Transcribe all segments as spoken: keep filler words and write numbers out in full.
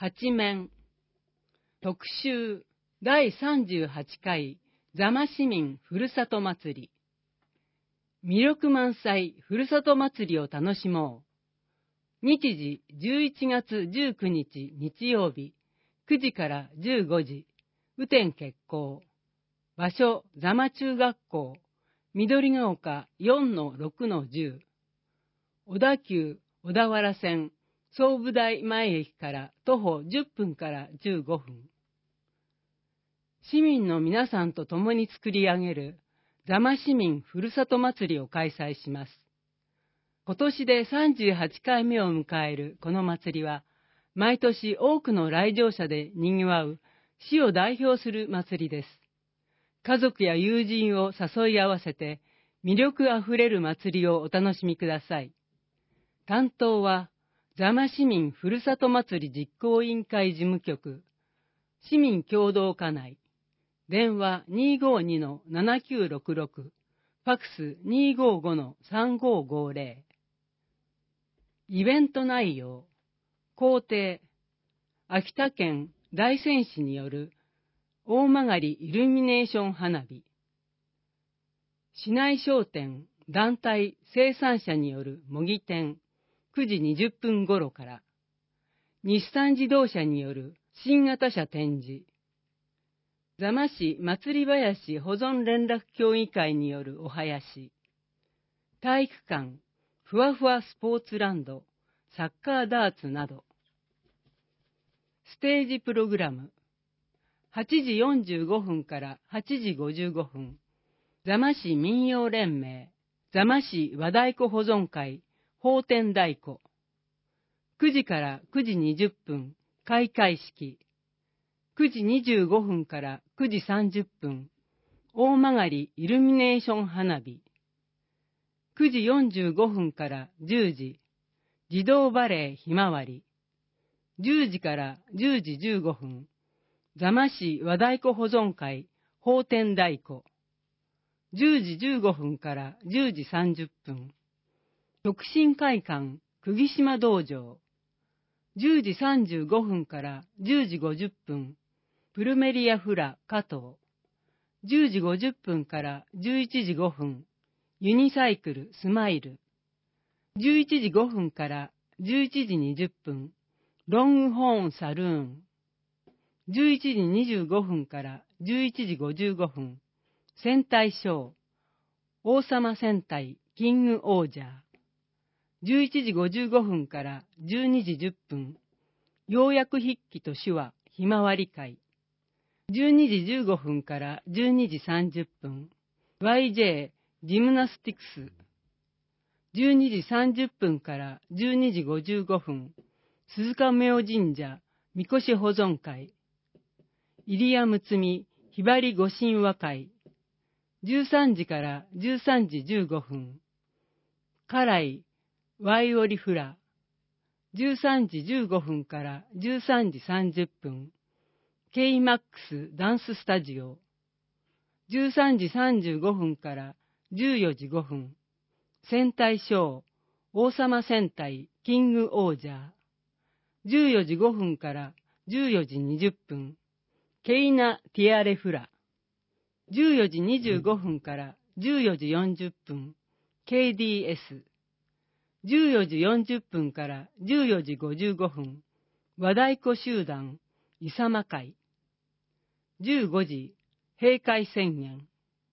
八面特集だいさんじゅうはちかい座間市民ふるさと祭り。魅力満載ふるさと祭りを楽しもう。日時じゅういちがつじゅうくにち日曜日くじからじゅうごじ、雨天決行。場所座間中学校、緑が丘 よんのろくのじゅう。小田急小田原線総武台前駅から徒歩じゅっぷんからじゅうごふん。市民の皆さんと共に作り上げる座間市民ふるさと祭りを開催します。今年でさんじゅうはちかいめを迎えるこの祭りは、毎年多くの来場者で賑わう市を代表する祭りです。家族や友人を誘い合わせて魅力あふれる祭りをお楽しみください。担当は座間市民ふるさと祭り実行委員会事務局、市民共同課内、電話 にーごーにのななきゅうろくろく、ファックス にーごーごのさんごーごーぜろ。イベント内容、校庭、秋田県大仙市による大曲イルミネーション花火、市内商店、団体、生産者による模擬店、くじにじゅっぷん頃から、日産自動車による新型車展示、座間市祭り林保存連絡協議会によるお囃子、体育館、ふわふわスポーツランド、サッカーダーツなど。ステージプログラム、はちじよんじゅうごふんからはちじごじゅうごふん、座間市民謡連盟、座間市和太鼓保存会、法典太鼓。くじからくじにじゅっぷん、開会式。くじにじゅうごふんからくじさんじゅっぷん、大曲イルミネーション花火。くじよんじゅうごふんからじゅうじ、児童バレエひまわり。じゅうじからじゅうじじゅうごふん、座間市和太鼓保存会、法典太鼓。じゅうじじゅうごふんからじゅうじさんじゅっぷん、促進会館、釘島道場。じゅうじさんじゅうごふんからじゅうじごじゅっぷん、プルメリアフラ加藤。じゅうじごじゅっぷんからじゅういちじごふん、ユニサイクルスマイル。じゅういちじごふんからじゅういちじにじゅっぷん、ロングホーンサルーン。じゅういちじにじゅうごふんからじゅういちじごじゅうごふん、戦隊ショー、王様戦隊キングオージャー。じゅういちじごじゅうごふんからじゅうにじじゅっぷん、要約筆記と手話ひまわり会。じゅうにじじゅうごふんからじゅうにじさんじゅっぷん、ワイジェー ジムナスティクス。じゅうにじさんじゅっぷんからじゅうにじごじゅうごふん、鈴鹿明神社みこし保存会。入谷睦美ひばり御神話会。じゅうさんじからじゅうさんじじゅうごふん、家来ワイオリフラ。じゅうさんじじゅうごふんからじゅうさんじさんじゅっぷん、ケイマックス ダンススタジオ。じゅうさんじさんじゅうごふんからじゅうよじごふん、戦隊ショー、王様戦隊キングオージャー。じゅうよじごふんからじゅうよじにじゅっぷん、ケイナ・ティアレフラ。じゅうよじにじゅうごふんからじゅうよじよんじゅっぷん、ケーディーエス。じゅうよじよんじゅっぷんからじゅうよじごじゅうごふん、和太鼓集団、いさま会。じゅうごじ、閉会宣言。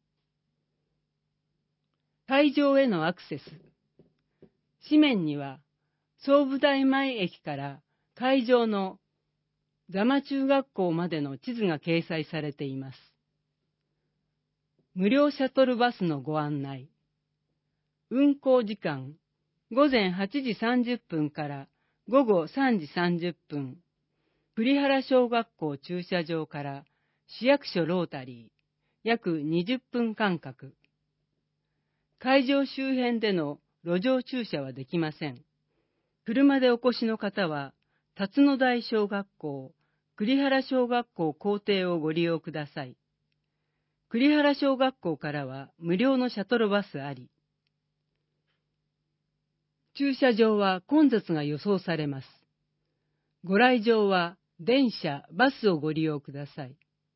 会場へのアクセス。紙面には、総武台前駅から会場の座間中学校までの地図が掲載されています。無料シャトルバスのご案内。運行時間、ごぜんはちじさんじゅっぷんからごごさんじさんじゅっぷん。栗原小学校駐車場から市役所ロータリー、約にじゅっぷん間隔。会場周辺での路上駐車はできません。車でお越しの方は、辰野台小学校、栗原小学校校庭をご利用ください。栗原小学校からは無料のシャトルバスあり。駐車場は混雑が予想されます。 ご来場は電車、バスをご利用ください。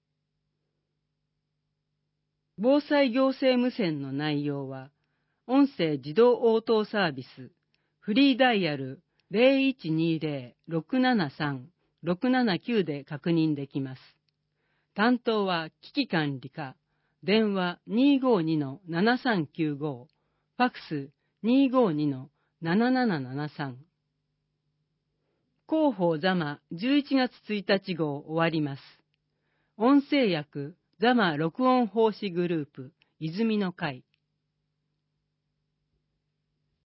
防災行政無線の内容は、音声自動応答サービス、フリーダイヤル ゼロいちにゼロ ろくななさん ろくななきゅうで確認できます。担当は危機管理課、電話 にーごーにのななさんきゅうご、ファックス にーごーにのななななななさん。広報ザマじゅういちがつついたち号終わります。音声訳ザマ録音奉仕グループ泉の会。